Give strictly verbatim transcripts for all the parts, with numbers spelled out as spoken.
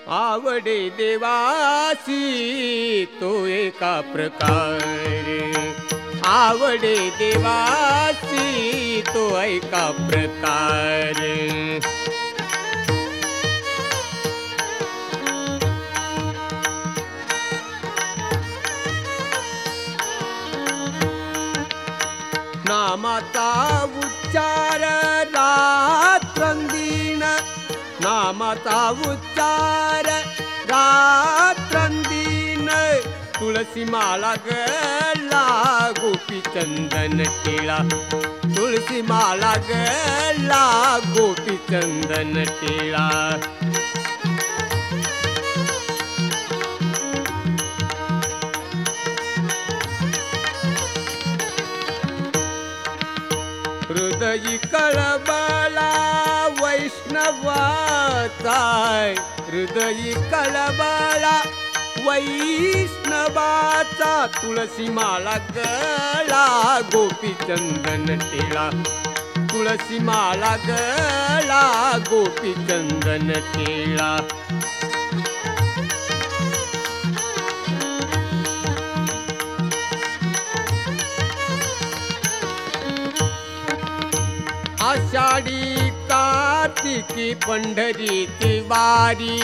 आवडे देवासी तो एका प्रकारे, आवडे देवासी तो एका प्रकारे। नामाचा उच्चार रात्रंदिन, नामाचा उच्चार रात्रंदिन, तुळसी माला गला गोपी चंदन टिळा, तुळसी माला गला गोपी चंदन टिळा। हृदयी कळबला वैष्णवाचा, हृदयी कळबला वैष्णवाचा, तुळसी माला गला गोपी चंदन टिळा, तुळसी माला गला गोपी चंदन टिळा। आषाढी कार्तिकी पंढरीची वारी,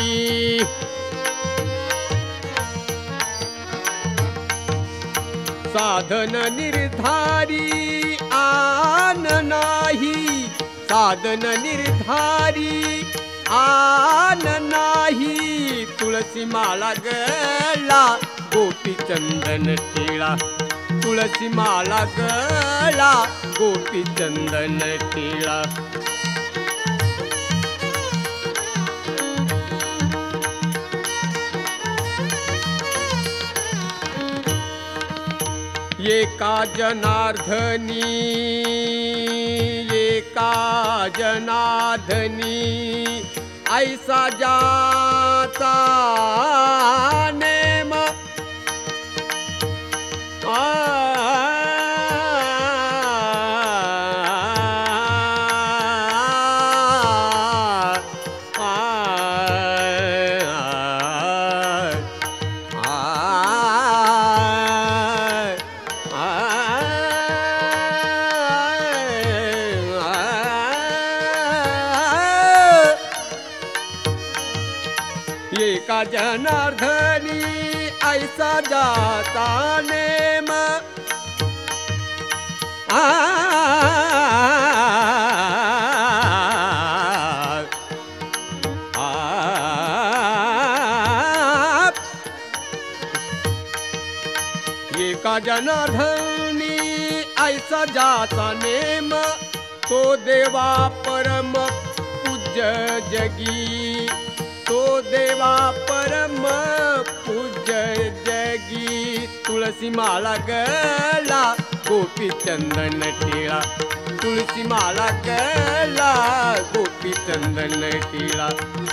साधन निर्धारी आन नाही, साधन निर्धारी आन नाही, तुळसी माला गला गोपी चंदन टिळा, तुळसी माला गला गोपी चंदन टिळा। एका जनार्दनी, एका जनार्दनी, ऐसा जाता नेम, आ एका जनार्दनी ऐसा जाता नेम, आ एका जनार्दनी ऐसा जाता नेम, तो देवा परम पूज्य जगी, तो देवा परम पूज्य जगी, तुळसी माला गला गोपी चंदन टिळा, तुळसी माला गला गोपी चंदन टिळा।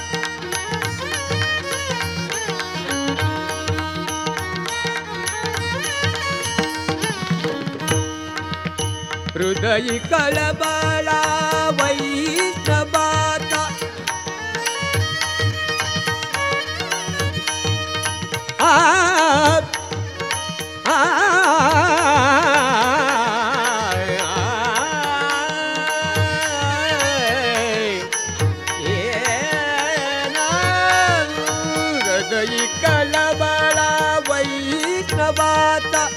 हृदयी कळबला वैष्णवाचा, आ आ हृदयी कळबला वैष्णवाचा,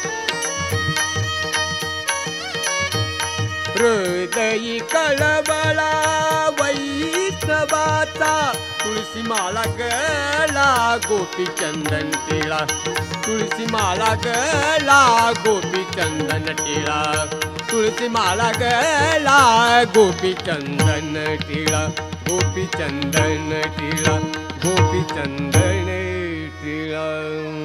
हृदयी कळबला वैष्णवाचा, तुळसी माला गला गोपी चंदन टिळा, तुळसी माला गला गोपी चंदन टिळा, तुळसी माला गला गोपी चंदन टिळा, गोपी चंदन टिळा, गोपी चंदन टिळा।